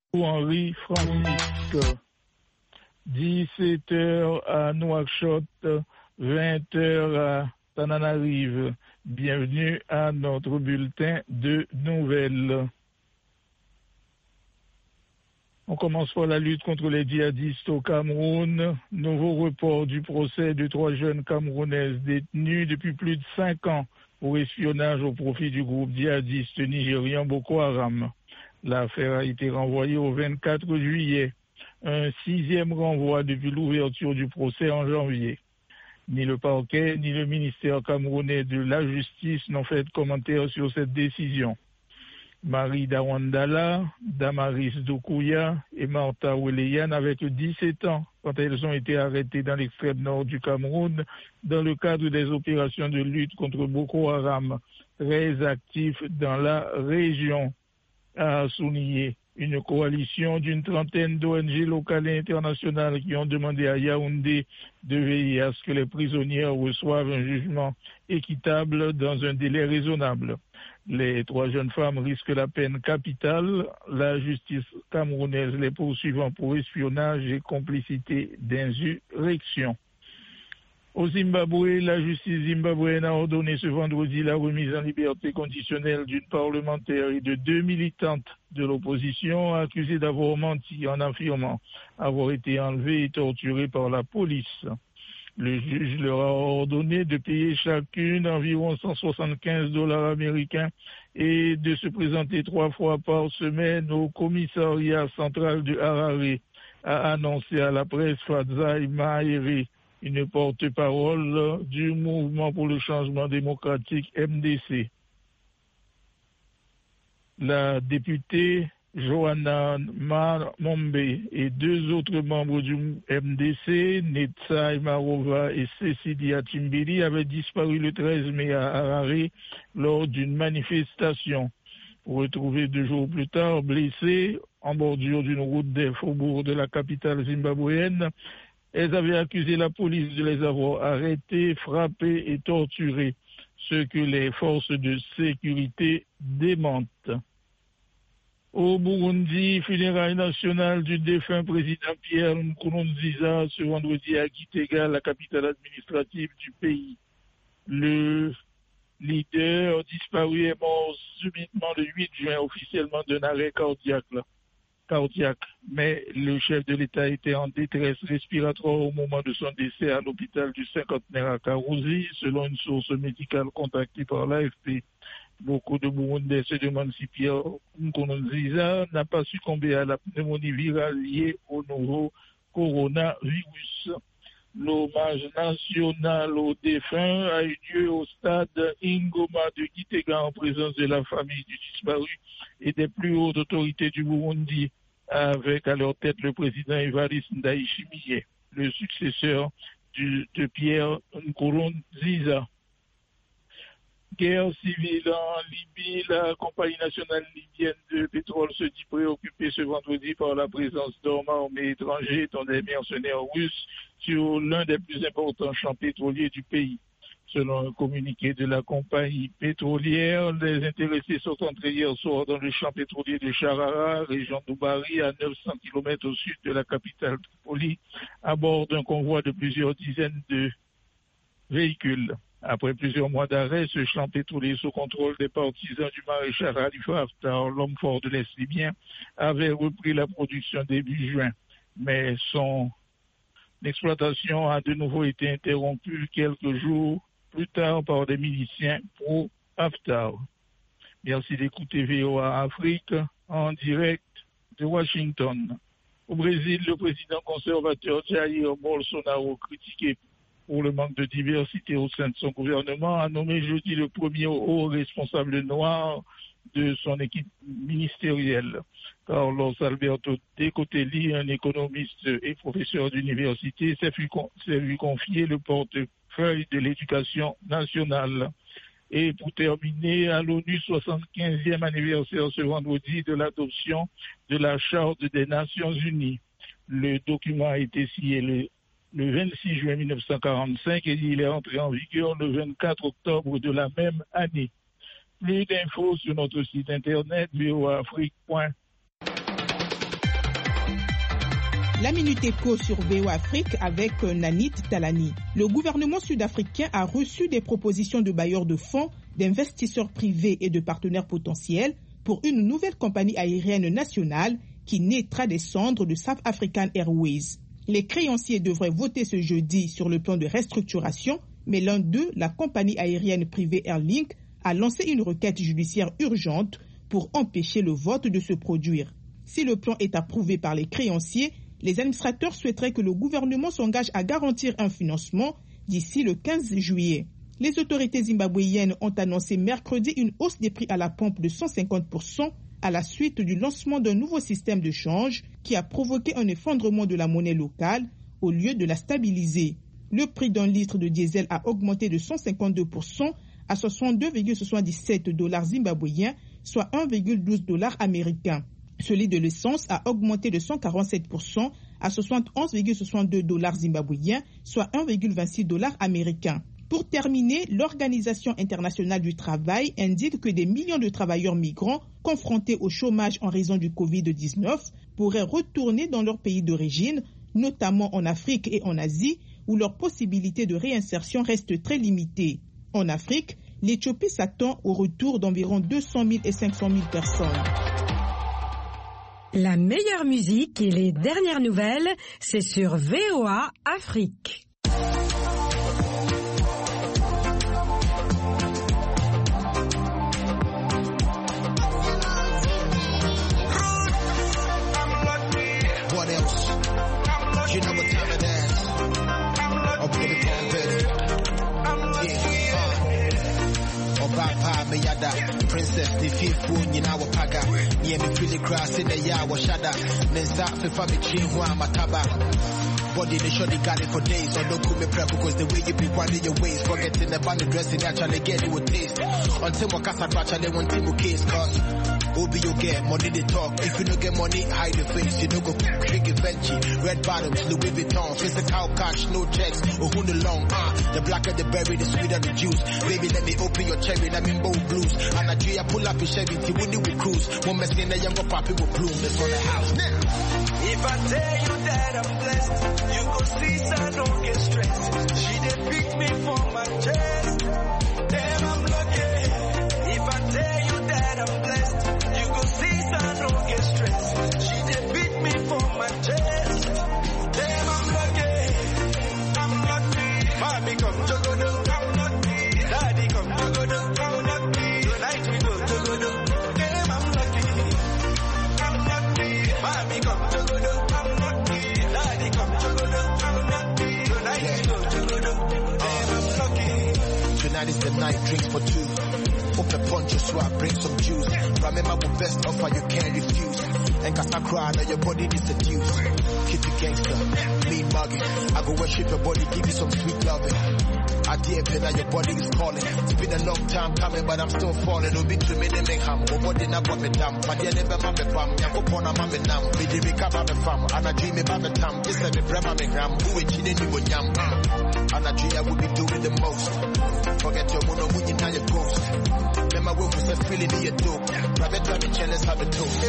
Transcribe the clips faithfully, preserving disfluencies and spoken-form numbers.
Henri Francisque. dix-sept heures à Nouakchott, vingt heures à Tananarive. Bienvenue à notre bulletin de nouvelles. On commence par la lutte contre les djihadistes au Cameroun. Nouveau report du procès de trois jeunes Camerounaises détenues depuis plus de cinq ans pour espionnage au profit du groupe djihadiste nigérian Boko Haram. L'affaire a été renvoyée au vingt-quatre juillet. Un sixième renvoi depuis l'ouverture du procès en janvier. Ni le parquet ni le ministère camerounais de la Justice n'ont fait de commentaires sur cette décision. Marie Dawandala, Damaris Doukouya et Martha Weleyan avaient dix-sept ans quand elles ont été arrêtées dans l'extrême nord du Cameroun dans le cadre des opérations de lutte contre Boko Haram, très actifs dans la région, a souligné une coalition d'une trentaine d'O N G locales et internationales qui ont demandé à Yaoundé de veiller à ce que les prisonnières reçoivent un jugement équitable dans un délai raisonnable. Les trois jeunes femmes risquent la peine capitale, la justice camerounaise les poursuivant pour espionnage et complicité d'insurrection. Au Zimbabwe, la justice zimbabwéenne a ordonné ce vendredi la remise en liberté conditionnelle d'une parlementaire et de deux militantes de l'opposition accusées d'avoir menti en affirmant avoir été enlevées et torturées par la police. Le juge leur a ordonné de payer chacune environ cent soixante-quinze dollars américains et de se présenter trois fois par semaine au commissariat central de Harare, a annoncé à la presse Fadzai Mahere, une porte-parole du mouvement pour le changement démocratique M D C. La députée Johanna Mombe et deux autres membres du M D C, Netsai Marova et Cecilia Chimbili, avaient disparu le treize mai à Harare lors d'une manifestation. Retrouvés deux jours plus tard blessés en bordure d'une route des faubourgs de la capitale zimbabwéenne, elles avaient accusé la police de les avoir arrêtés, frappés et torturés, ce que les forces de sécurité démentent. Au Burundi, funérailles nationales du défunt président Pierre Nkurunziza ce vendredi à Gitega, la capitale administrative du pays. Le leader disparu est mort subitement le huit juin, officiellement d'un arrêt cardiaque. cardiaque. Mais le chef de l'État était en détresse respiratoire au moment de son décès à l'hôpital du cinquantenaire à Karouzi, selon une source médicale contactée par l'A F P. Beaucoup de Burundais se demandent si Pierre Nkurunziza n'a pas succombé à la pneumonie virale liée au nouveau coronavirus. L'hommage national aux défunts a eu lieu au stade Ingoma de Gitega en présence de la famille du disparu et des plus hautes autorités du Burundi, avec à leur tête le président Evariste Ndayishimiye, le successeur du, de Pierre Nkurunziza. Guerre civile en Libye, la compagnie nationale libyenne de pétrole se dit préoccupée ce vendredi par la présence d'hommes armés étrangers, dont des mercenaires russes, sur l'un des plus importants champs pétroliers du pays. Selon un communiqué de la compagnie pétrolière, les intéressés sont entrés hier soir dans le champ pétrolier de Charara, région d'Oubari, à neuf cents kilomètres au sud de la capitale Tripoli, à bord d'un convoi de plusieurs dizaines de véhicules. Après plusieurs mois d'arrêt, ce champ pétrolier sous contrôle des partisans du maréchal Khalifa Haftar, l'homme fort de l'Est libyen, avait repris la production début juin. Mais son exploitation a de nouveau été interrompue quelques jours plus tard par des miliciens pro-Haftar. Merci d'écouter V O A Afrique en direct de Washington. Au Brésil, le président conservateur Jair Bolsonaro, critiqué pour le manque de diversité au sein de son gouvernement, a nommé jeudi le premier haut responsable noir de son équipe ministérielle. Carlos Alberto Decotelli, un économiste et professeur d'université, s'est vu, s'est vu confier le portefeuille de l'éducation nationale. Et pour terminer, à l'ONU, soixante-quinzième anniversaire ce vendredi de l'adoption de la Charte des Nations Unies. Le document a été signé le le vingt-six juin mille neuf cent quarante-cinq et il est entré en vigueur le vingt-quatre octobre de la même année. Plus d'infos sur notre site internet v o a afrique point com. La Minute Éco sur V O Afrique avec Nanit Talani. Le gouvernement sud-africain a reçu des propositions de bailleurs de fonds, d'investisseurs privés et de partenaires potentiels pour une nouvelle compagnie aérienne nationale qui naîtra des cendres de South African Airways. Les créanciers devraient voter ce jeudi sur le plan de restructuration, mais l'un d'eux, la compagnie aérienne privée Airlink, a lancé une requête judiciaire urgente pour empêcher le vote de se produire. Si le plan est approuvé par les créanciers, les administrateurs souhaiteraient que le gouvernement s'engage à garantir un financement d'ici le quinze juillet. Les autorités zimbabwéennes ont annoncé mercredi une hausse des prix à la pompe de cent cinquante pour cent à la suite du lancement d'un nouveau système de change qui a provoqué un effondrement de la monnaie locale au lieu de la stabiliser. Le prix d'un litre de diesel a augmenté de cent cinquante-deux pour cent à soixante-deux virgule soixante-dix-sept dollars zimbabwéens, soit un virgule douze dollars américains. Celui de l'essence a augmenté de cent quarante-sept pour cent à soixante-onze virgule soixante-deux dollars zimbabwéens, soit un virgule vingt-six dollars américains. Pour terminer, l'Organisation internationale du travail indique que des millions de travailleurs migrants confrontés au chômage en raison du covid dix-neuf pourraient retourner dans leur pays d'origine, notamment en Afrique et en Asie, où leurs possibilités de réinsertion restent très limitées. En Afrique, l'Éthiopie s'attend au retour d'environ deux cent mille et cinq cent mille personnes. La meilleure musique et les dernières nouvelles, c'est sur V O A Afrique. What else? You know what time it is. Oh, baby, come ready. Yeah, uh. Obapa, Meyada, Princess, the fifth one, you know, Paga. Yeah, me feel the grass in the yard, Shada. Nensa, Fifa, me chin, Mataba. Body, they sure they got it for days. So don't come me prep because the way you be winding your waist. Forgetting the band dressing, actually get it with taste. Until my casa, actually want to case, cause Obi, you get money, they talk. If you don't get money, hide your face. You don't go big Givenchy, red bottoms, Louis Vuitton, physical cash, no checks, or who the long, ah. Uh, the blacker the berry, the sweeter the juice. Baby, let me open your cherry, let me bold blues. And I do ya pull up your Chevy, T-Windy will cruise. One mess in the younger poppy will bloom. That's on the house now. If I tell you that I'm blessed, you go see, I don't get stressed. She did pick me for my chest. Damn, I'm lucky. If I tell you that I'm blessed, you go see, I don't get stressed. She did beat me for my chest. Damn, I'm lucky. I'm lucky. Mommy come jogodo, I'm lucky. Daddy come jogodo, I'm lucky. Tonight we go jogodo. Damn, I'm lucky. I'm lucky. Mommy come jogodo, I'm lucky. Daddy come jogodo, I'm lucky. Tonight we go jogodo. Damn, I'm lucky. Tonight is the night, drinks for two. Open punch, so I bring some juice. Remember the best offer you can't refuse. And cause I cry, now your body is seduced. Keep it gangster, mean mugging. I go worship your body, give you some sweet loving. I dare pay now your body is calling. It's been a long time coming, but I'm still falling. Don't be to me, they make ham. But what did I put me down? But yeah, never mammy fam. Yanko pona mammy nam. Me di rika mammy fam. And I dream me mammy tam. This is me brema me gram. Who is chilling you with yam? And I dream I will be doing the most. Forget your mono when you know your ghost. Remember when we said feeling in your dope. Rabbit rabbit challenge have a toast.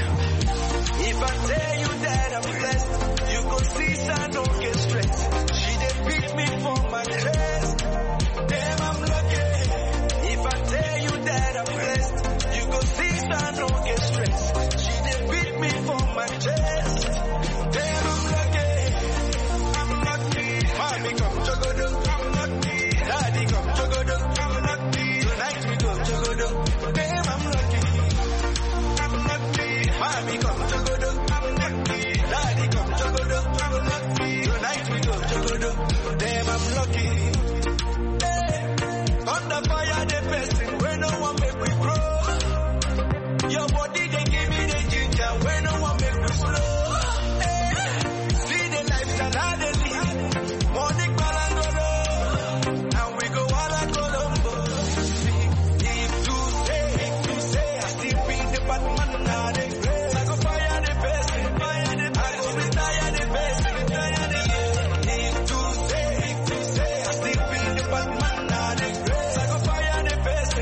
If I tell you that I'm blessed, you go see I don't get stressed. She did beat me for my chest. Damn, I'm lucky. If I tell you that I'm blessed, you go see I don't get stressed. She did beat me for my chest. Damn, I'm lucky. I'm lucky. Mommy come jogodo, I'm lucky. Daddy come jogodo, I'm lucky. Tonight we go jogodo. Damn, I'm lucky. I'm lucky. Mommy come jogodo, I'm lucky. Daddy come jogodo, I'm lucky. Tonight we go jogodo. Damn, I'm lucky. Hey, under fire, the best.